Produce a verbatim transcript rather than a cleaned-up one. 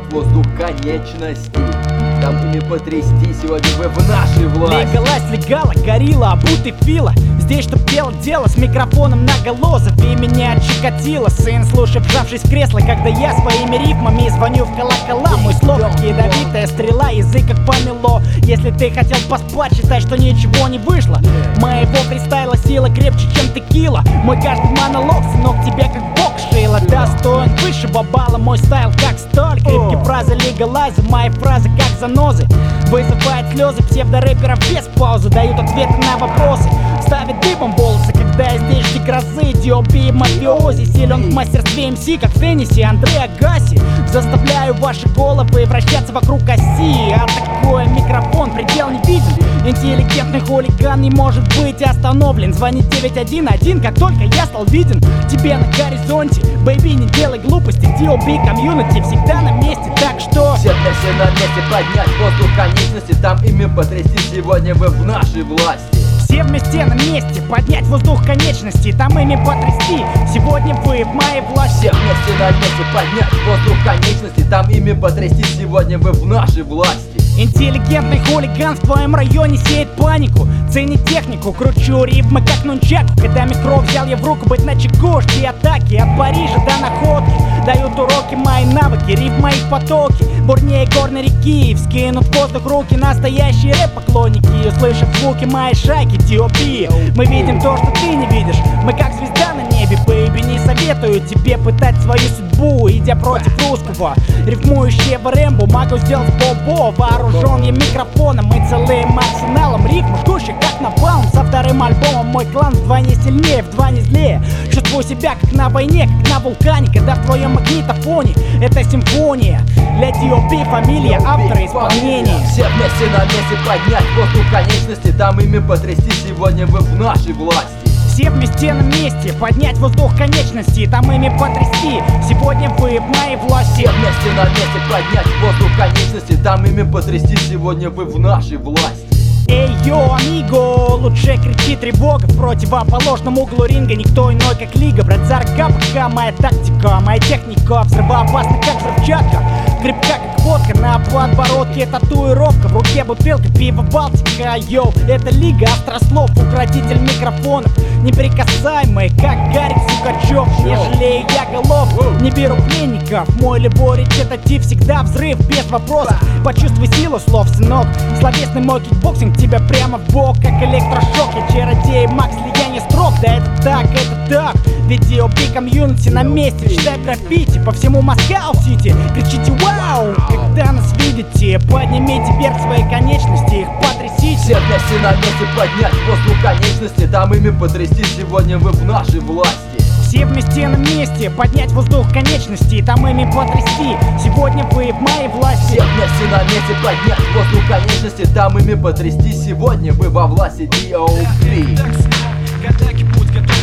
воздух конечностей, там ими потрясти, сегодня вы в нашей власти. Легалась, легала, горилла, обутый фила. Здесь чтоб дело дело с микрофоном наголо. Зови меня Чикатило, сын, слушай, вжавшись в кресло, когда я своими рифмами звоню в колокола. Мой слог как ядовитая стрела, язык как помело. Если ты хотел поспать, считай, что ничего не вышло. Моего фристайла сила крепче, чем текила. Мой каждый монолог, сынок, тебе как бог шила. Достоин высшего балла, мой стайл как сталь. Крепкие фразы легалайза, мои фразы как занозы. Вызывает слезы псевдорэперов без паузы. Дают ответы на вопросы, ставят дыбом волосы, когда я здесь жди грозы. ди о би мафиози, силен в мастерстве эм си, как в теннисе Андре Агаси. Заставляю ваши головы вращаться вокруг оси. А такой микрофон предел не виден. Интеллигентный хулиган не может быть остановлен. Звони девять один один, как только я стал виден тебе на горизонте. Бэйби, не делай глупости, ди о би комьюнити всегда на месте, так что все для все на месте, поднять воздух конечности, там ими потрясти, сегодня вы в нашей власти. Все вместе на месте, поднять воздух конечности, там ими потрясти, сегодня вы в моей власти. Все вместе на месте, поднять воздух конечности, там ими потрясти, сегодня вы в нашей власти. Интеллигентный хулиган в твоем районе сеет панику. Ценит технику, кручу рифмы как нунчаку. Когда микро взял я в руку, быть начеку. Жди атаки от Парижа до находки. Дают уроки мои навыки, риф мои потоки. Бурнее горной реки, вскинут в воздух руки настоящие рэп-поклонники. Услышав звуки моей шайки ди о би, мы видим то, что ты не видишь. Мы как звезда на небе, бэйби, не советую тебе пытать свою судьбу, идя против русского рифмующего Рэмбо. Могу сделать бобо, вооружен я микрофоном и целым арсеналом рифм, жгущих как напалм. Со вторым альбомом мой клан вдвойне сильнее, вдвойне злее. Чувствую себя как на войне, как на вулкане, когда в твоем магнитофоне это симфония. Для ди о би фамилия автора исполнения. Все вместе на месте, поднять воздух конечности, там ими потрясти, сегодня вы в нашей власти. Все вместе на месте, поднять воздух конечности, там ими потрясти, сегодня вы в моей власти. Все вместе на месте, поднять воздух конечности, там ими потрясти, сегодня вы в нашей власти. Эй, йо, амиго, лучше кричи тревога. В противоположном углу ринга никто иной, как лига. Брат, зарка, пока моя тактика, моя техника взрывоопасна, как взрывчатка. Крепка, как водка, на подбородке татуировка. В руке бутылка, пиво Балтика. Йоу, это лига острослов, укротитель микрофонов. Неприкасаемый, как Гарик Сукачев. Не жалею я голов, не беру пленников. Мой либорич это тип, всегда взрыв, без вопросов. Почувствуй силу слов, сынок. Словесный мой кикбоксинг тебя прямо в бок, как электрошок. Я чародей, Макс, слияние строк. Да это так, это так. Ведь ди о би комьюнити на месте. Читай граффити по всему Москва-Сити. Кричите вау, когда нас видите. Поднимите вверх свои конечности, их потрясите. Все вместе на месте, поднять воздух конечности, там ими потрясти, сегодня вы в нашей власти. Все вместе на месте, поднять воздух конечности, там ими потрясти, сегодня вы в моей власти. Все вместе на месте, поднять воздух конечности, там ими потрясти, сегодня вы во власти ди о би. Гадаки, путь готов.